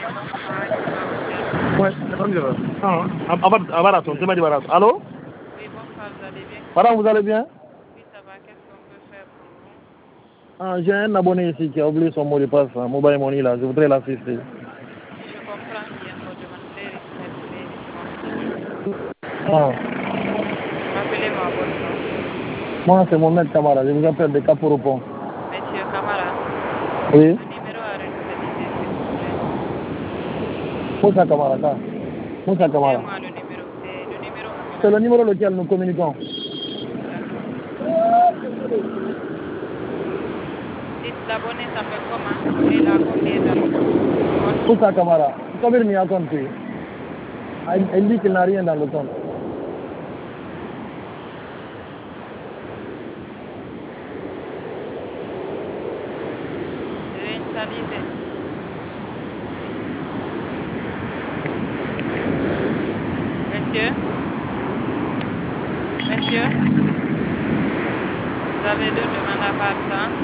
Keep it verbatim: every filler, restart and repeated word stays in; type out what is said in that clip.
Ah, je vois, ok. Ouais, c'est pas mieux. Ah, Abaraton, c'est Baraton. Allô? Oui, bonsoir, vous allez bien? Madame, vous allez bien? Oui, ça va. Qu'est-ce qu'on peut faire pour vous? Ah, j'ai un abonné ici qui a oublié son mot de passe, hein, mobile money là, je voudrais l'assister. Oui, je comprends bien votre demande. Veuillez rester sur la ligne, s'il vous plaît. Ah, Rappelez-moi votre nom. moi c'est Mohamed Kamara, je vous appelle de Caporopon. Monsieur Camara, Oui? le numéro à réutiliser, s'il vous plaît. Moussa Kamara, ça. Moussa Kamara. Dictez-moi le numéro. C'est le numéro C'est le affiché. numéro lequel nous communiquons. D'accord. Dites, l'abonné s'appelle comment? Et il a combien d'abonnés? Compte. Moussa Kamara. Kabir n'y a compte. Elle dit qu'il n'a rien dans le compte. Réinitialiser. Monsieur? Monsieur? Vous avez deux demandes à part ça?